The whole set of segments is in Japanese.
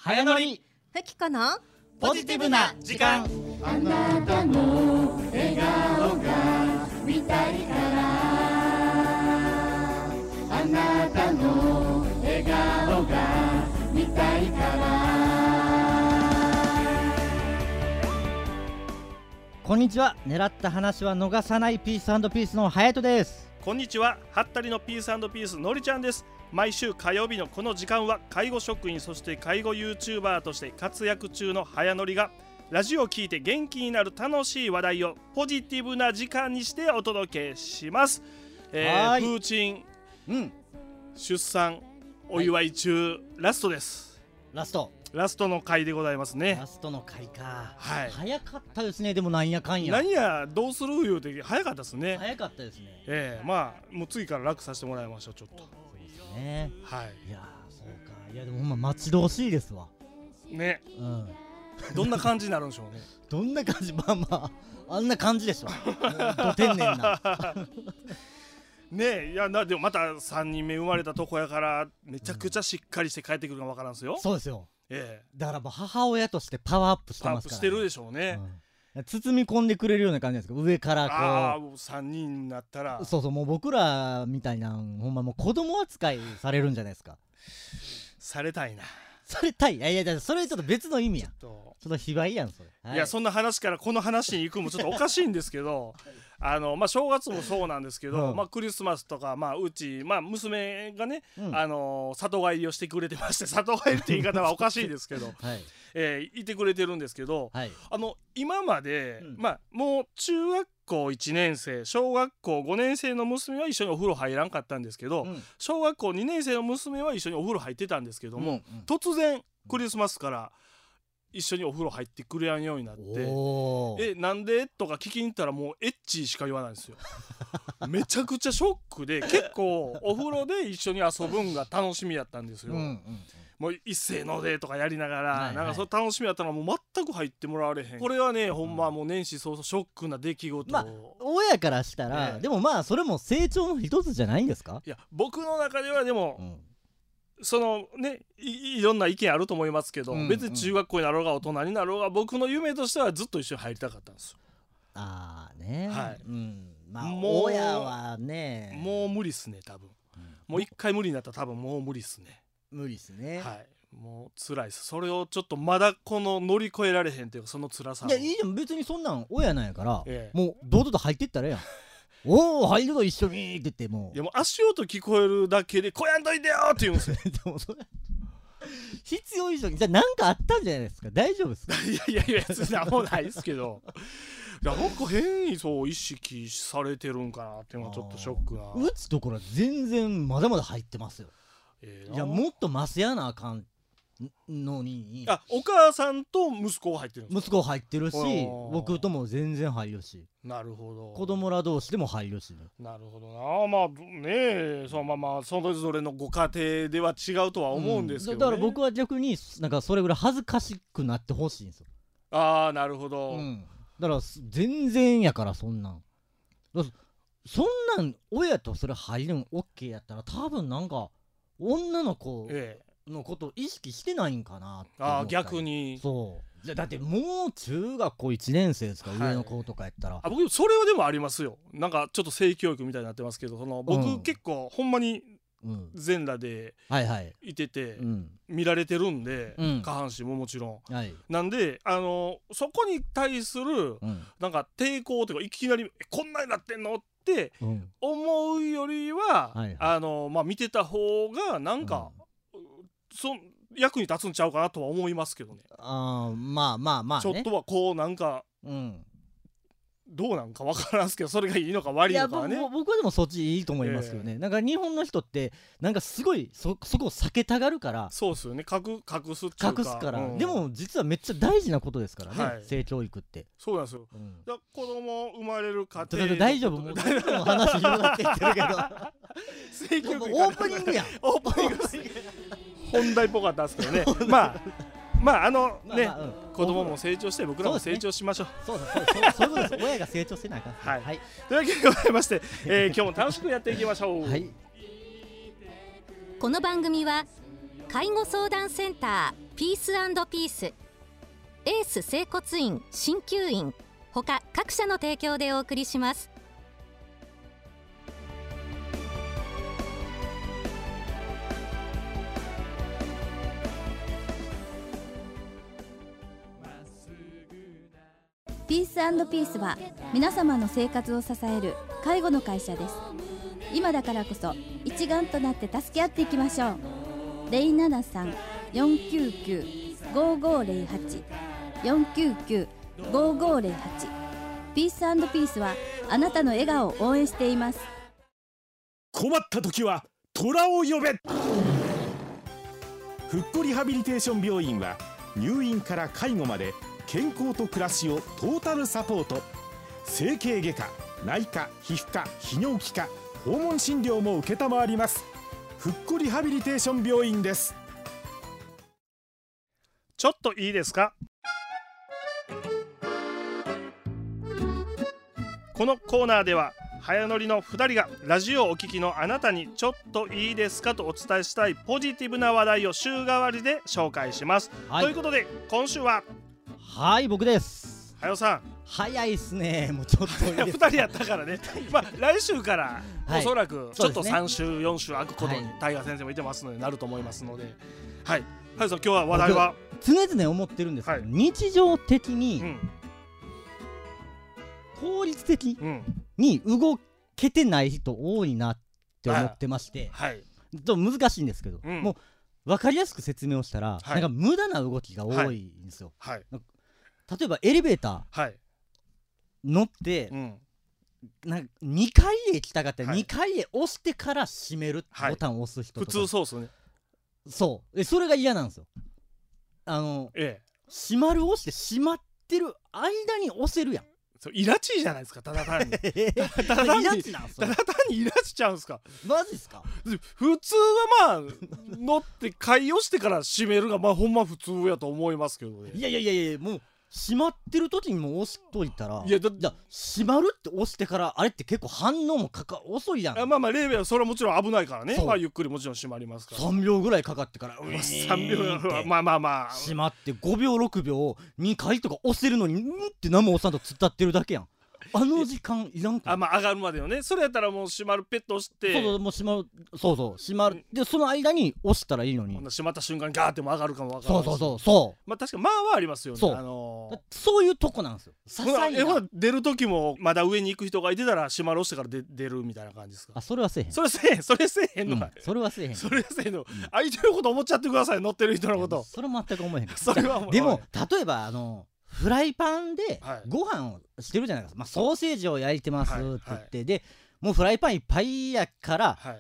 早乗りふきこのポジティブな時間。 あなたの笑顔が見たいからあなたの笑顔が見たいからこんにちは。狙った話は逃さないピース&ピースの隼人です。 こんにちは。はったりのピース&ピースのりちゃんです。毎週火曜日のこの時間は介護職員そして介護 YouTuber として活躍中の早乗りがラジオを聞いて元気になる楽しい話題をポジティブな時間にしてお届けします。プーチン、出産お祝い中、ラストです。 ラストの回でございますね。 ラストの回か、 はい、 早かったですね。でもなんやかんやなんやどうする言うて早かったですね。 早かったですね。 まあもう次から楽させてもらいましょう。ちょっとそうですね。 はい。 いやそうか。いやでもほんま待ち遠しいですわね。どんな感じになるんでしょうね。 どんな感じ。まああんな感じでしょ。ど天然なねえ。いやでもまた3人目生まれたとこやからめちゃくちゃしっかりして帰ってくるかもわからんすよ。 そうですよ。だからもう母親としてパワーアップしてますから、ね、 パワーアップしてるでしょうね。 包み込んでくれるような感じですか。上からこう。 ああ3人になったらそうもう僕らみたいなほんまもう子供扱いされるんじゃないですか。 されたいな。 されたい。いやそれちょっと別の意味やん。ちょっと卑猥やんそれ。 いやそんな話からこの話に行くもちょっとおかしいんですけど正月もそうなんですけど、クリスマスとかうち娘がね、里帰りをしてくれてまして、里帰りって言い方はおかしいですけど、いてくれてるんですけど、今まで、もう中学校1年生小学校5年生の娘は一緒にお風呂入らんかったんですけど、小学校2年生の娘は一緒にお風呂入ってたんですけども、突然クリスマスから一緒にお風呂入ってくれやんようになってなんでとか聞きに行ったらもうエッチしか言わないんですよ。めちゃくちゃショックで結構お風呂で一緒に遊ぶんが楽しみやったんですよ。もう一斉のでとかやりながら、なんかそれ楽しみやったらもう全く入ってもらわれへん。これはねほんまもう年始早々ショックな出来事を、 親からしたら、でもそれも成長の一つじゃないんですか。 いや僕の中ではでも、そのね いろんな意見あると思いますけど、別に中学校になろうが大人になろうが僕の夢としてはずっと一緒に入りたかったんですよ。 もう親はねもう無理っすね多分、もう一回無理になったら多分もう無理っすね。 無理っすね。 もう辛いっす。それをちょっとまだこの乗り越えられへんっていうその辛さ。 いやいいじゃん別にそんなん親なんやから、もう堂々と入ってったらやん。おお入るぞ一緒にって言ってもう。 いやもう足音聞こえるだけで「こやんといてよ!」って言うんですよ。 でもそれ必要以上にじゃあ何かあったんじゃないですか。大丈夫ですか。 いや別に何もないですけどなんか変にそう意識されてるんかなっていうのはちょっとショックな。 うちところは全然まだまだ入ってますよ。いやもっとマスやなあかんのに。 お母さんと息子が入ってるんですか。 息子入ってるし僕とも全然入るし。 なるほど。 子供ら同士でも入るしね。 なるほどな。それぞれのご家庭では違うとは思うんですけどね。 だから僕は逆になんかそれぐらい恥ずかしくなってほしいんですよ。 なるほど。 だから全然やからそんなん親とそれ入るん OK やったら多分なんか女の子のことを意識してないんかなって思ったり。 逆にそうだってもう中学校1年生ですか、上の子とかやったら。 僕それはでもありますよ。なんかちょっと性教育みたいになってますけど僕結構ほんまに全裸でいてて見られてるんで、下半身ももちろん、なんでそこに対するなんか抵抗というかいきなりこんなになってんのって思うよりは見てた方がなんか役に立つんちゃうかなとは思いますけどね。ちょっとはこうなんかどうなんか分からんすけどそれがいいのか悪いのかはね。 僕はでもそっちいいと思いますけどね。なんか日本の人ってなんかすごいそこを避けたがるから。 そうですよね。隠すっていうか。 隠すから、でも実はめっちゃ大事なことですからね、性教育って。 そうなんですよ。だから子供生まれる過程大丈夫もうどんどん話広がっていってるけど性教育オープニングやん。 オープニング本題っぽかったんですけどね。子供も成長して僕らも成長しましょう。 そういうことです。親が成長せなあかん。 というわけでございまして、今日も楽しくやっていきましょう。 この番組は介護相談センターピース&ピース、エース整骨院鍼灸院他各社の提供でお送りします。 ピース&ピースは皆様の生活を支える介護の会社です。今だからこそ一丸となって助け合っていきましょう。073-499-5508 499-5508 ピース&ピースはあなたの笑顔を応援しています。 困った時は虎を呼べ。ふっこリハビリテーション病院は入院から介護まで健康と暮らしをトータルサポート。整形外科、内科、皮膚科、泌尿器科、訪問診療も承ります。ふっこリハビリテーション病院です。 ちょっといいですか。このコーナーでは早乗りの2人がラジオをお聞きのあなたにちょっといいですかとお伝えしたいポジティブな話題を週替わりで紹介します、ということで今週は僕です。 はよさん早いっすね。もうちょっといいですか。 2人やったからね来週からおそらくちょっと3週4週空くことにタイガー先生もいてますのでなると思いますので、はよさん今日は話題は常々思ってるんですけど、日常的に、効率的に動けてない人多いなって思ってまして、難しいんですけど、もう分かりやすく説明をしたら、なんか無駄な動きが多いんですよ。例えばエレベーター乗って、なんか2階へ来たかったら2階へ押してから閉めるボタンを押す人とか、 普通そうっすね。 そうそれが嫌なんですよ。閉まる押して閉まってる間に押せるやん。 イラチじゃないですか。ただ単にただ単にイラチちゃうんすか。 マジっすか。 普通は乗って階押してから閉めるがほんま普通やと思いますけどね。 いやもう閉まってる時にも押しといたら、閉まるって押してからあれって結構反応も遅いやん。 レーベルはそれはもちろん危ないからね。ゆっくりもちろん閉まりますから。 3秒ぐらいかかってから 3秒閉まって5秒6秒2回とか押せるのにって何も押さんと突っ立ってるだけやん。あの時間いらんか。 上がるまでよね。それやったらもう閉まるペット押してもう閉まる閉まるでその間に押したらいいのに、 閉まった瞬間にガーっても上がるかもわからない。 そう確かはありますよね。 そういうとこなんですよ。 出る時もまだ上に行く人がいてたら閉まる押してから出るみたいな感じですか。 それはせえへん。 それせえへんのか。 それはせえへん。 相手のこと思っちゃってください。乗ってる人のこと。 それ全く思えへん。 でも例えばフライパンでご飯をしてるじゃないですか。ソーセージを焼いてますって言って、でもうフライパンいっぱいやから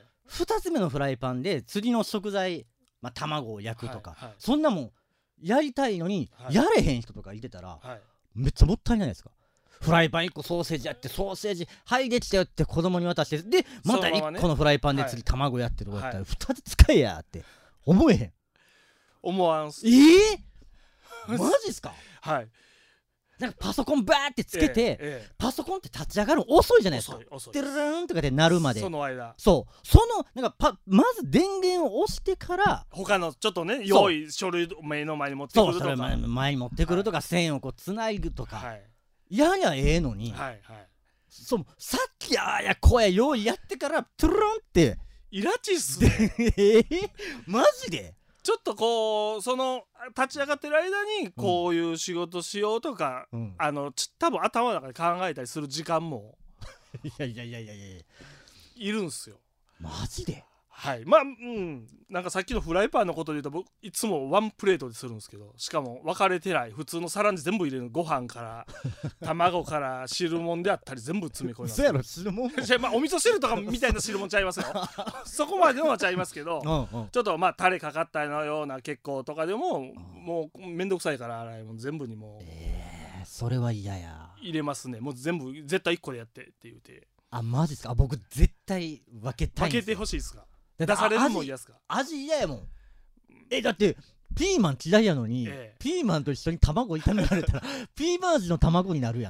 、2つ目のフライパンで次の食材、卵を焼くとか、そんなもんやりたいのにやれへん人とかいてたら、めっちゃもったいないですか。フライパン1個ソーセージやって、ソーセージはいできたよって子供に渡して、でまた1個のフライパンで次卵やってとかやったら2つ使えやって思えへん。 思わんす。 マジっすか。なんかパソコンバーってつけて、パソコンって立ち上がるの遅いじゃないですか。テルルンとかで鳴るまで。 その間なんかまず電源を押してから他のちょっとね用意書類目の前に持ってくるとか、 前に持ってくるとか、線をこうつないぐとか、やええのに、さっきこう用意やってからトゥルルンってイラチっすね。 マジでちょっとこう立ち上がってる間にこういう仕事しようとか、多分頭の中で考えたりする時間もいるんすよ。 マジで。 なんかさっきのフライパンのことで言うと、僕いつもワンプレートでするんですけど、しかも分かれてない普通の皿に全部入れる。ご飯から卵から汁物であったり全部詰め込みます。 そうやろ、汁物お味噌汁とかみたいな汁物ちゃいますよ。そこまでのはちゃいますけど、ちょっとタレかかったような結構とかでももうめんどくさいから洗い物全部にもそれは嫌や。 入れますね。もう全部絶対1個でやってって言うて。 マジっすか。僕絶対分けたいんですよ。 分けてほしいですか。出されるもん嫌ですか。 味嫌やもん。だってピーマン嫌いやのに、ピーマンと一緒に卵炒められたらピーマン味の卵になるやん。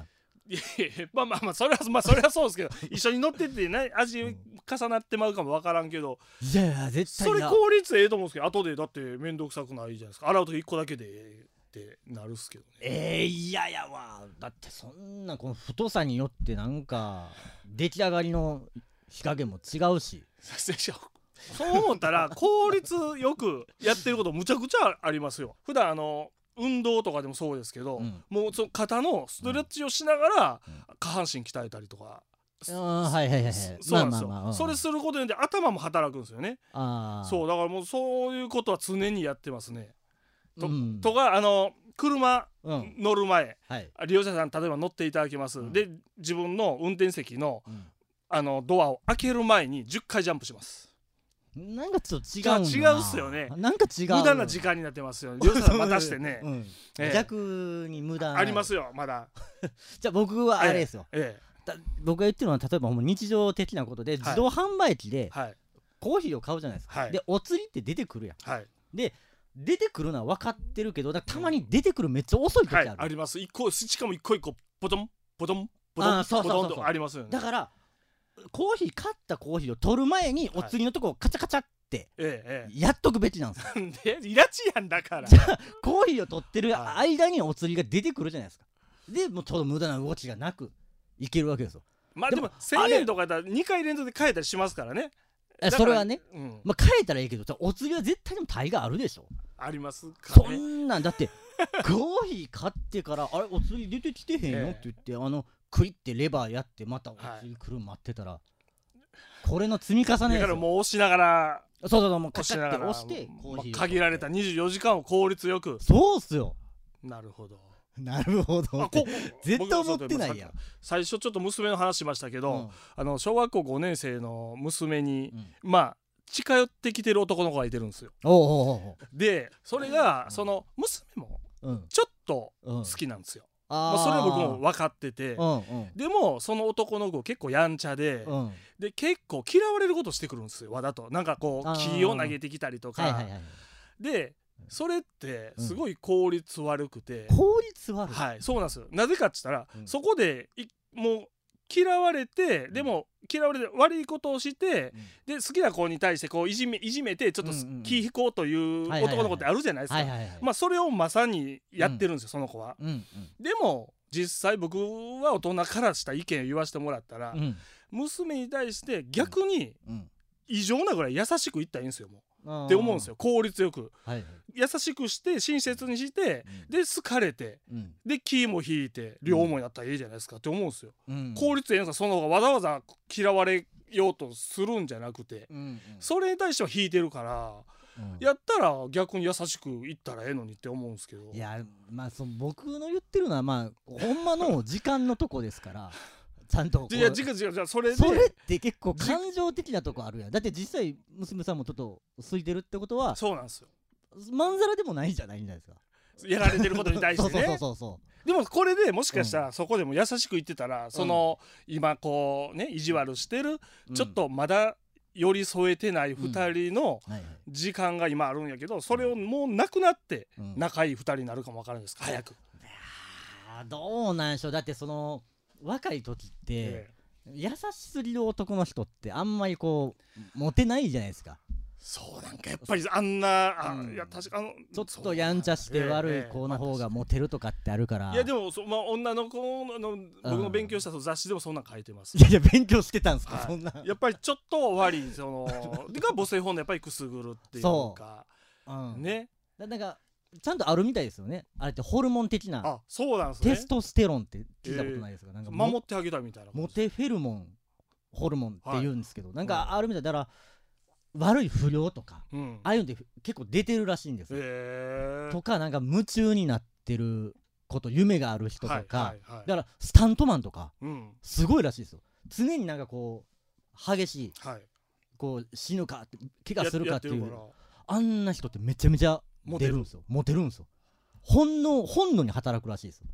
いやまあそれはそうですけど一緒に乗っててね味重なってまうかもわからんけど、 いやいや絶対それ効率ええと思うんですけど、後でだって面倒くさくないじゃないですか。洗うと1個だけでってなるっすけどね。 いやいやわ、だってそんなこの太さによってなんか出来上がりの火加減も違うしそう思ったら効率よくやってることむちゃくちゃありますよ。普段運動とかでもそうですけど、もうその肩のストレッチをしながら下半身鍛えたりとか、 はいはいはい、 そうなんですよ。それすることによって頭も働くんですよね。そうだからもうそういうことは常にやってますね。とか車乗る前、利用者さん例えば乗っていただきます、で自分の運転席のドアを開ける前に10回ジャンプします。 なんかちょっと違うっすよね。 なんか違う、 無駄な時間になってますよね。利用者さん待たしてね、 逆に無駄ありますよまだじゃあ僕はあれですよ、僕が言ってるのは例えば日常的なことで、自動販売機でコーヒーを買うじゃないですか、でお釣りって出てくるやん、で出てくるのは分かってるけど、たまに出てくるめっちゃ遅い時ある、 あります。しかも一個一個ポトンポトンポトンポトンとありますよね。 だからコーヒー買ったコーヒーを取る前にお釣りのとこをカチャカチャってやっとくべきなんですよ。 でイラチやんだから。 じゃあコーヒーを取ってる間にお釣りが出てくるじゃないですか。でもうちょうど無駄な動きがなくいけるわけですよ。 まあでも1000円とかだったら2回連続で買えたりしますからね。 それはね、まあ買えたらいいけどお釣りは絶対でも大概あるでしょ。 ありますかね。そんなんだってコーヒー買ってからあれお釣り出てきてへんよって言ってクイってレバーやってまたお釣り来る待ってたら、これの積み重ねだからもう押しながら、 そうもうカチャって押してコーヒー限られた24時間を効率よく。 そうっすよ。 なるほど絶対思ってないやん。 最初ちょっと娘の話しましたけど、小学校5年生の娘にまあ近寄ってきてる男の子がいてるんですよ。でそれがその娘もちょっと好きなんですよ。それは僕も分かってて、でもその男の子結構やんちゃで、結構嫌われることしてくるんですよ。わざとなんかこう木を投げてきたりとかで、それってすごい効率悪くて、 効率悪い、 そうなんですよ。なぜかって言ったら、そこでもう嫌われて、でも嫌われて悪いことをして、で好きな子に対してこういじめてちょっと気引こうという男の子ってあるじゃないですか。まあそれをまさにやってるんですよ、その子は。でも実際僕は大人からした意見を言わせてもらったら、娘に対して逆に異常なぐらい優しく言ったらいいんですよ、もう。って思うんですよ。効率よく優しくして親切にして、で好かれて、で気も引いて両思いだったらいいじゃないですかって思うんですよ。効率ええんですか。その方がわざわざ嫌われようとするんじゃなくて、それに対しては引いてるから、やったら逆に優しく言ったらええのにって思うんですけど。 いやまあ僕の言ってるのはまあほんまの時間のとこですからちゃんと。 いや違うそれって結構感情的なとこあるやん。だって実際娘さんもちょっと空いてるってことは、 そうなんですよ。 まんざらでもないじゃないですか、 やられてることに対してね。 そうでもこれでもしかしたらそこでも優しく言ってたら、その今こうね意地悪してる、ちょっとまだ寄り添えてない2人の時間が今あるんやけど、それをもうなくなって仲いい2人になるかもわからないですか、早く。 どうなんでしょう。だってその若い時って優しすぎる男の人ってあんまりこうモテないじゃないですか。 そうなんかやっぱりあんな、いや確かちょっとやんちゃして悪い子の方がモテるとかってあるから。 いやでも女の子の僕の勉強した雑誌でもそんなん書いてます。 いや勉強してたんですか、そんな。 やっぱりちょっと悪いそのが母性本能やっぱりくすぐるっていうか、ね。 なんかちゃんとあるみたいですよね。あれってホルモン的な。 そうなんですね。 テストステロンって聞いたことないですか。なんか守ってあげたみたいな。 モテフェルモンホルモンって言うんですけど、なんかあるみたいだから。悪い不良とか、ああいうのって結構出てるらしいんですよ。とかなんか夢中になってること夢がある人とか、だからスタントマンとかすごいらしいですよ。常になんかこう激しい、こう死ぬかって怪我するかっていう、あんな人ってめちゃめちゃ出るんですよ。モテるんですよ。本能に働くらしいですよ。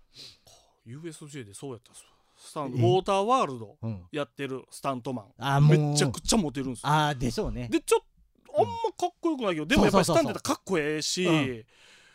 USJ でそうやったっす。ウォーターワールドやってるスタントマン、めちゃくちゃモテるんですよ。 でしょうね。 でちょっとあんまかっこよくないけど、でもやっぱりスタントやったらかっこええし、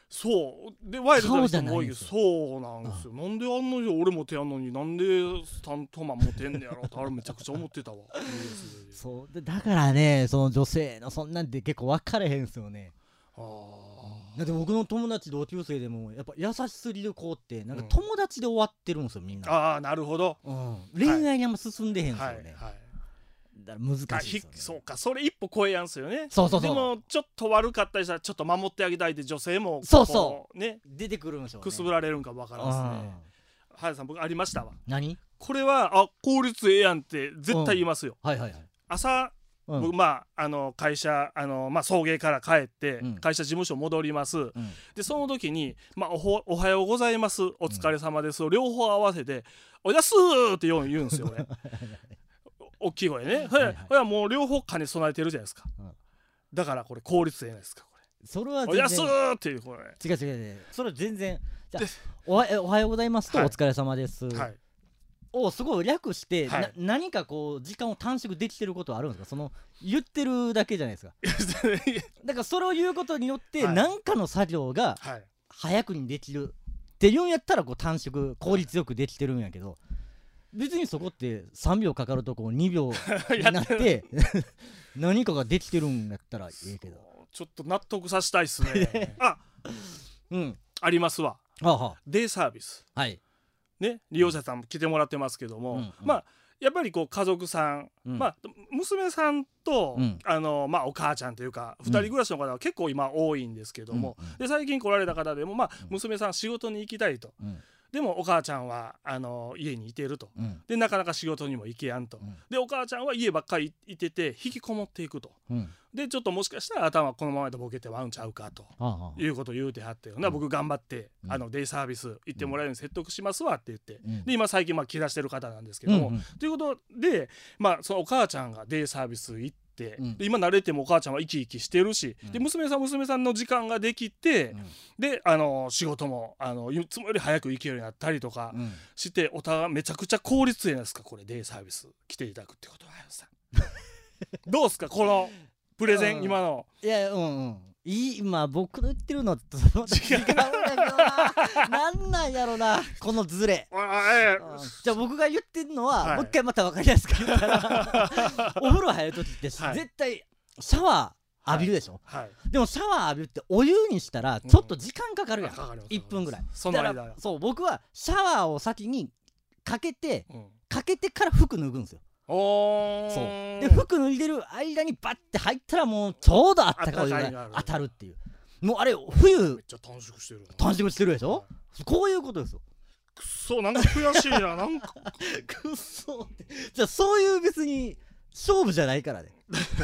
そうでワイルドな人も多いけど、そうなんですよ。なんであんのに俺も手やんのになんでスタントマンもてんねやろってあれめちゃくちゃ思ってたわ。 そうでだからね、その女性のそんなんて結構分かれへんすよね。だって僕の友達同級生でもやっぱ優しすぎる子ってなんか友達で終わってるんですよみんな。 ああなるほど。 恋愛にあんま進んでへんすよね。だから難しいですよね。 そうか、それ一歩超えやんすよね。 そうそうそう。 でもちょっと悪かったりしたらちょっと守ってあげたいって女性もそうそうね出てくるんでしょうね。 くすぶられるんか分からんですね。はやさん僕ありましたわ。 何？ これは効率ええやんって絶対言いますよ。 はいはいはい。 朝僕会社送迎から帰って会社事務所戻ります。でその時におはようございますお疲れ様ですを両方合わせておやすーって言うんですよ俺。大きい声ね。ほやもう両方兼ね備えてるじゃないですか。だからこれ効率ええないですかこれ。 それはおやすーっていうこれ。 違うそれは全然じゃおはようございますとお疲れ様ですをすごい略して何かこう時間を短縮できてることはあるんですか？その言ってるだけじゃないですか。だからそれを言うことによって何かの作業が早くにできるっていうんやったらこう短縮効率よくできてるんやけど、別にそこって3秒かかるとこ2秒になって何かができてるんやったらいいけど、 ちょっと納得させたいっすね。ありますわ。デイサービスね、利用者さんも来てもらってますけども、やっぱりこう家族さん、娘さんと、お母ちゃんというか2人暮らしの方は結構今多いんですけども、で最近来られた方でも娘さん仕事に行きたいと。でもお母ちゃんは家にいてると、でなかなか仕事にも行けやんと、でお母ちゃんは家ばっかりいてて引きこもっていくと、でちょっともしかしたら頭このままでボケてまうんちゃうかということを言うてはってよな、僕頑張ってデイサービス行ってもらえるように説得しますわって言って、で今最近切らしてる方なんですけども、ということでそのお母ちゃんがデイサービス行ってで今慣れてもお母ちゃんは生き生きしてるし、で娘さんの時間ができて、で仕事もいつもより早く行けるようになったりとかして、お互いめちゃくちゃ効率いいですかこれデイサービス来ていただくってことはさどうですかこのプレゼン今の。 いや今僕の言ってるのと違うんだけどなんなんやろなこのズレ。じゃあ僕が言ってるのはもう一回また分かりやすく言ったらお風呂入る時って絶対シャワー浴びるでしょ。でもシャワー浴びるってお湯にしたらちょっと時間かかるやん、1分ぐらい。だからそう僕はシャワーを先にかけてから服脱ぐんですよ。そうで服脱いでる間にバッて入ったらもうちょうどあったかいお湯が当たるっていう。もうあれ冬めっちゃ短縮してるでしょ。こういうことですよ。 くっそなんか悔しいななんかくっそってじゃあそういう別に勝負じゃないからね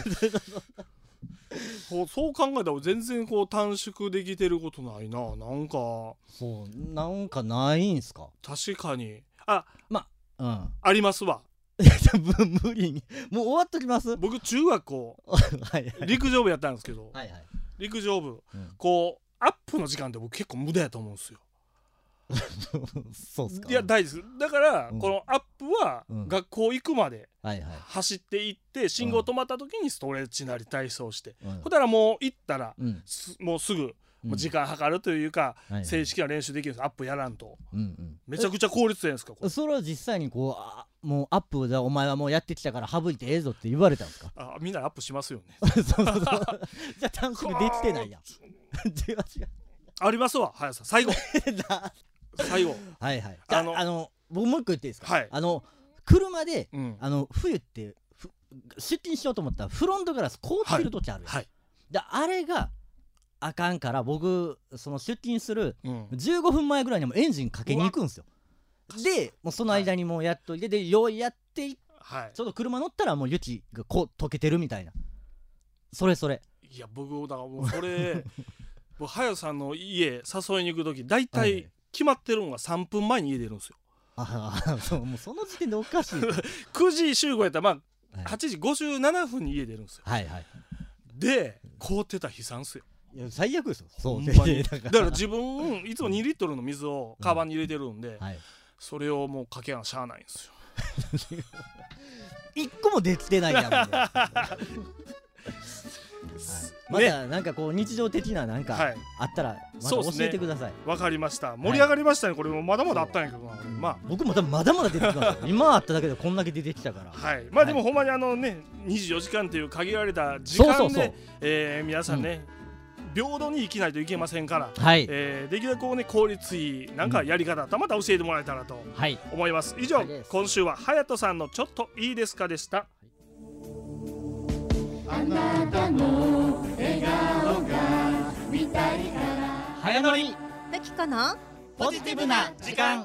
そう考えたら全然こう短縮できてることないな。なんかそうなんかないんすか。 確かにありますわ。 無理にもう終わっときます。 僕中学校陸上部やったんですけど陸上部こうアップの時間って僕結構無駄やと思うんですよ。 そうっすか。 いや大事です。だからこのアップは学校行くまで走って行って信号止まった時にストレッチなり体操してほたらもう行ったらもうすぐもう時間計るというか正式な練習できるんです。アップやらんとめちゃくちゃ効率いいんですか。 それは実際にこうもうアップじゃお前はもうやってきたから省いてええぞって言われたんですか。 みんなアップしますよねじゃあ短縮できてないやん違うありますわ。早さ最後はいじゃあ僕もう一個言っていいですか。車で冬って出勤しようと思ったらフロントガラス凍ってる時あるやん。であれがあかんから僕その出勤する15分前ぐらいにもエンジンかけに行くんですよ。でもうその間にもうやっといてでようやってちょっと車乗ったらもう雪がこう溶けてるみたいな。それいや僕だからもうそれはやさんの家誘いに行く時大体決まってるのが3分前に家出るんですよ。 そうもうその時点でおかしい 9時集合やったら8時57分に家出るんですよ。で凍ってたら悲惨っすよ。 いや最悪ですよ。そうだから自分いつも2リットルの水をカバンに入れてるんでそれをもうかけなしゃあないんですよ。 1個もできてないやんまたなんかこう日常的ななんかあったらまた教えてください。 わかりました。盛り上がりましたね。これもまだまだあったんやけどな。まあ僕も多分まだまだ出てきます。今あっただけでこんだけ出てきたから。 はい。まあでもほんまにね24時間という限られた時間で皆さんね平等に生きないといけませんから、できるだけこうね効率いいなんかやり方あったらまた教えてもらえたらと思います。以上今週は隼人さんのちょっといいですかでした。 あなたの笑顔が見たいから早乗り時子のポジティブな時間。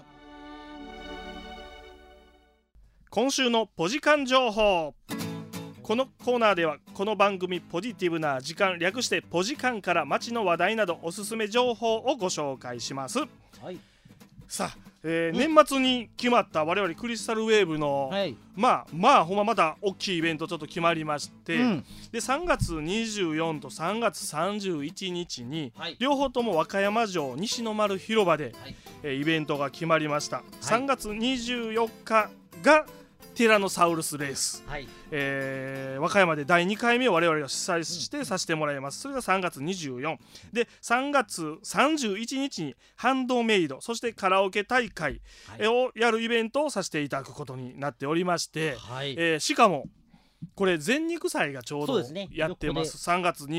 今週のポジカン情報。このコーナーではこの番組ポジティブな時間略してポジカンから街の話題などおすすめ情報をご紹介します。さあ、年末に決まった我々クリスタルウェーブの、まあほんままた大きいイベントちょっと決まりまして、で3月24と3月31日に、両方とも和歌山城西の丸広場で、イベントが決まりました。3月24日がティラノサウルスレース、和歌山で第2回目を我々が主催してさせてもらいます。それが3月24で、3月31日にハンドメイドそしてカラオケ大会をやるイベントをさせていただくことになっておりまして、しかもこれ全肉祭がちょうどやってます。3月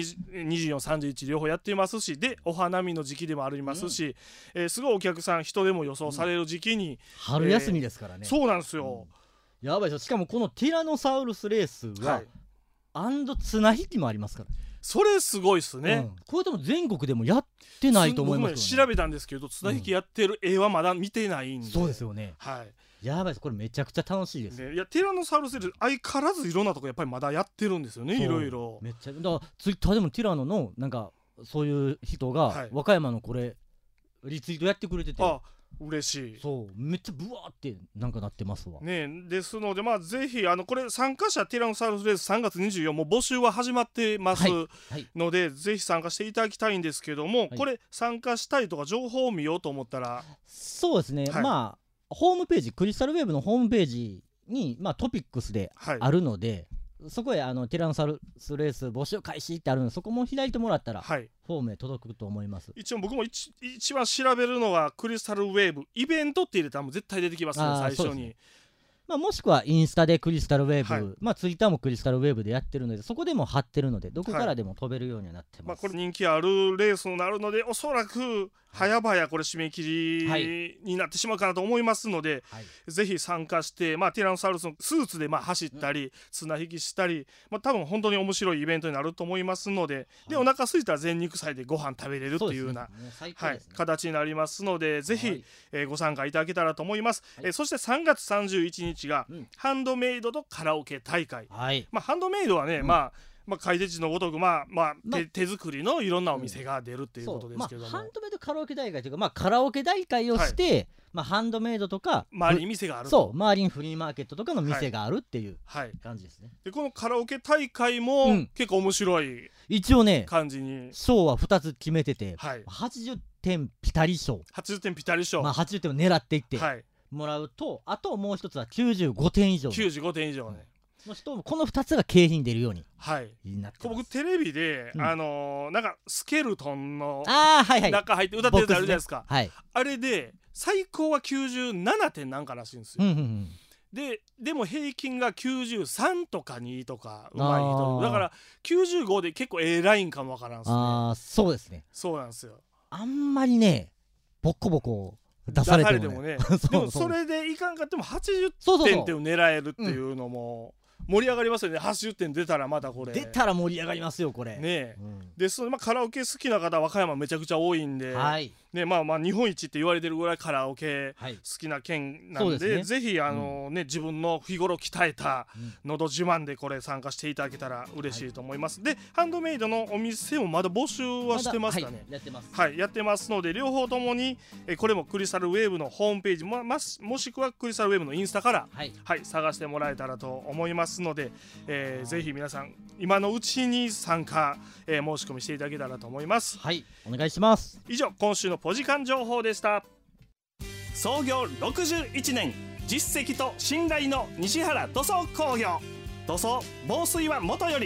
24、31両方やっていますし、でお花見の時期でもありますし、すごいお客さん人でも予想される時期に、 春休みですからね。 そうなんですよ。 やばいです。しかもこのティラノサウルスレースは、綱引きもありますから。 それすごいっすね。 これでも全国でもやってないと思いますよね。 調べたんですけど綱引きやってる絵はまだ見てないんで。 そうですよね。やばいです。これめちゃくちゃ楽しいです。 いやティラノサウルスレース相変わらずいろんなとこやっぱりまだやってるんですよね。いろいろめっちゃだからツイッターでもティラノのなんかそういう人が和歌山のこれリツイートやってくれてて、 嬉しい。 そうめっちゃブワーってなんかなってますわね。ですのでまあぜひこれ参加者ティラノサウルスレース3月24もう募集は始まってますので、ぜひ参加していただきたいんですけども、これ参加したいとか情報を見ようと思ったら、 そうですね、まあホームページクリスタルウェーブのホームページにトピックスであるので、そこへティラノサウルスレース募集開始ってあるので、そこも開いてもらったら、フォームへ届くと思います。 一応僕も一番調べるのがクリスタルウェーブイベントって入れたらもう絶対出てきますね、最初に。 もしくはインスタでクリスタルウェーブ、ツイッターもクリスタルウェーブでやってるので、そこでも貼ってるのでどこからでも飛べるようにはなってます。 これ人気あるレースになるので、おそらく早々これ締め切りになってしまうかなと思いますので、ぜひ参加して、ティラノサウルスのスーツで走ったり綱引きしたり、多分本当に面白いイベントになると思いますので、でお腹空いたら全肉祭でご飯食べれるっていうような形になりますので、ぜひご参加いただけたらと思います。そして3月31日がハンドメイドとカラオケ大会。ハンドメイドはね、開手地のごとく手作りのいろんなお店が出るっていうことですけども、 ハンドメイドカラオケ大会というか、カラオケ大会をして、ハンドメイドとか周りに店がある、 周りにフリーマーケットとかの店があるっていう感じですね。 でこのカラオケ大会も結構面白い一応ね感じに賞は2つ決めてて、80点ピタリ賞、 80点ピタリ賞、 80点を狙っていってもらうと、あともう一つは95点以上ね。この2つが景品出るようになってます。 僕テレビでなんかスケルトンの中入って歌ってるやつあるじゃないですか。あれで最高は97点なんからしいんですよ。でも平均が93とか2とかうまい人だから95で結構ラインかもわからんすね。 そうですね。 そうなんですよ。 あんまりねボコボコ出されてもねでもそれでいかんかっても80点って狙えるっていうのも盛り上がりますよね。80点出たらまたこれ出たら盛り上がりますよこれね。でカラオケ好きな方和歌山めちゃくちゃ多いんで、日本一って言われてるぐらいカラオケ好きな県なんで、ぜひ自分の日頃鍛えたのど自慢でこれ参加していただけたら嬉しいと思います。でハンドメイドのお店もまだ募集はしてますかね。 やってます。 やってますので、両方ともにこれもクリスタルウェーブのホームページもしくはクリスタルウェーブのインスタから探してもらえたらと思いますので、ぜひ皆さん今のうちに参加申し込みしていただけたらと思います。 お願いします。 以上今週のポジカン情報でした。創業61年、実績と信頼の西原塗装工業。塗装防水はもとより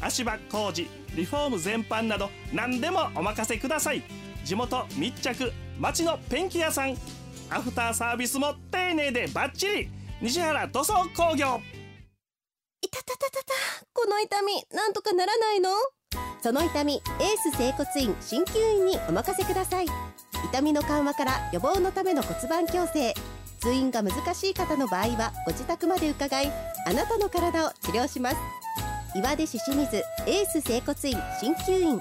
足場工事リフォーム全般など何でもお任せください。地元密着町のペンキ屋さん、アフターサービスも丁寧でバッチリ。西原塗装工業。 いたたたたた、この痛みなんとかならないの？その痛み、エース整骨院鍼灸院にお任せください。痛みの緩和から予防のための骨盤矯正、通院が難しい方の場合はご自宅まで伺い、あなたの体を治療します。岩出市清水エース整骨院鍼灸院。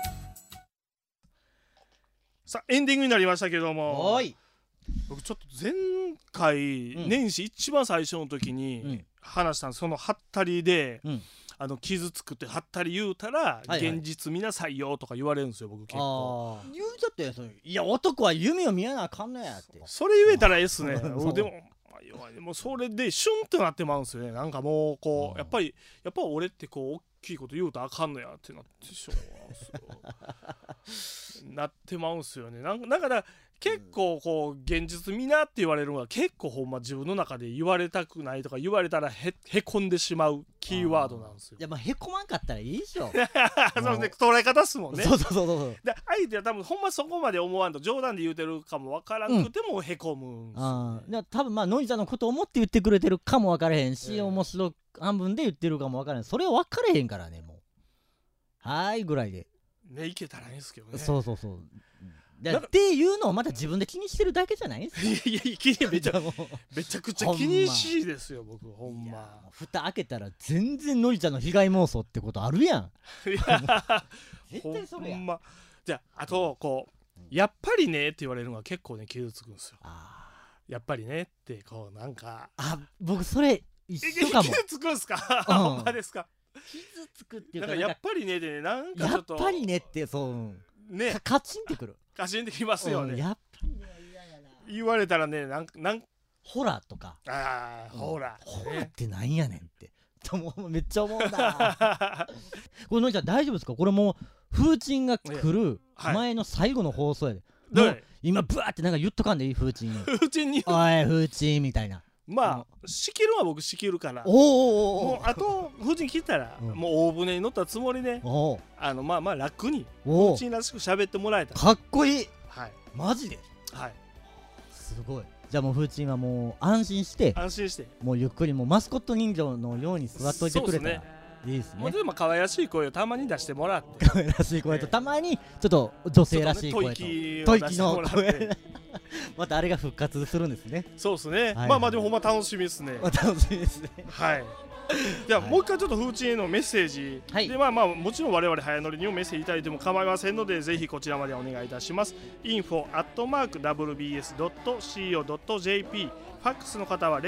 さあエンディングになりましたけども、 おい、 僕ちょっと前回、年始一番最初の時に話したんです。そのハッタリで、傷つくってハッタリ言うたら、現実見なさいよとか言われるんですよ、僕結構。 言うちゃって、いや男は夢を見やなあかんのやって。 それ言えたらええっすね。でもそれでシュンってなってまうんですよね。なんかもうこうやっぱ俺ってこう大きいこと言うとあかんのやってなってしょうがないですよ。なってまうんすよね。なんか結構こう現実見なって言われるのが結構ほんま自分の中で言われたくないとか言われたらへこんでしまうキーワードなんですよ。 いや、まあへこまんかったらいいでしょ。 そうね、捉え方っすもんね。 そうで相手は多分ほんまそこまで思わんと冗談で言うてるかもわからんくてもへこむんすよね。 多分まあノイちゃんのことを思って言ってくれてるかもわからへんし、面白半分で言ってるかもわからへん。それは分からへんからね、もうはーいぐらいでね、いけたらいいんですけどね。 そうっていうのをまた自分で気にしてるだけじゃないですか。 いやめちゃくちゃ気にしいですよ僕ほんま。 蓋開けたら全然のりちゃんの被害妄想ってことあるやん。 いや絶対それや。 ほんま。じゃあとこうやっぱりねって言われるのが結構ね傷つくんですよ。やっぱりねってこうなんか僕それ一緒かも。 傷つくんすか？ほんまですか？ 傷つくっていうか、 やっぱりねでなんかちょっとやっぱりねってそうねカチンってくる。 カチンってきますよね。 やっぱりね嫌やな。 言われたらねなんホラーとか。 ホラーってなんやねんってめっちゃ思うんだ。これのりちゃん大丈夫ですか？これもう風鎮が来る前の最後の放送やで。今ブワーってなんか言っとかんでいい？風鎮に。 風鎮に。 おい風鎮みたいな。 まあ仕切るは僕仕切るからもうあと風鎮切ったらもう大船に乗ったつもりでまあ楽に風鎮らしく喋ってもらえたらかっこいい。 はいマジで。 はいすごい。じゃあもう風鎮はもう安心してもうゆっくりもうマスコット人形のように座っといてくれたらいいですね。 もうでも可愛らしい声をたまに出してもらって可愛らしい声とたまにちょっと女性らしい声と吐息の声またあれが復活するんですね。 そうですね。まあでもほんま楽しみですね。 楽しみですね。 はい。じゃあもう一回ちょっと風鎮へのメッセージでまあもちろん我々早乗りにもメッセージいただいても構いませんのでぜひこちらまでお願いいたします。info@wbs.co.jp ファックスの方は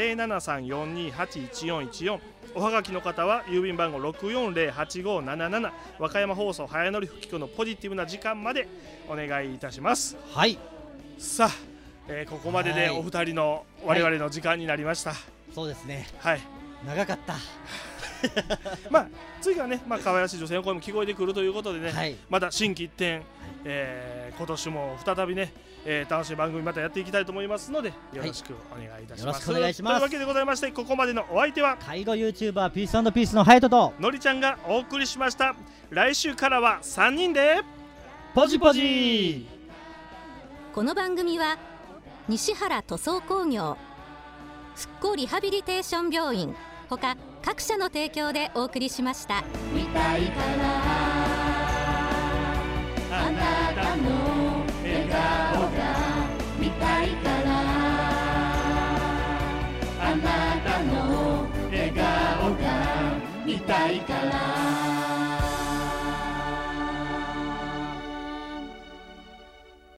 073-428-1414 おはがきの方は郵便番号 640-8577 和歌山放送早乗り吹き子のポジティブな時間までお願いいたします。 はい。 さあ、ここまででお二人の我々の時間になりました。 そうですね。 はい。 長かった。 まあ次はね、可愛らしい女性の声も聞こえてくるということでね、また心機一転、今年も再びね、楽しい番組またやっていきたいと思いますのでよろしくお願いいたします。 よろしくお願いします。 というわけでございましてここまでのお相手は介護 YouTuber ピース&ピースのハヤトとのりちゃんがお送りしました。来週からは3人でポジポジ。 この番組は西原塗装工業復興リハビリテーション病院他各社の提供でお送りしました。 見たいからあなたの笑顔が見たいからあなたの笑顔が見たいから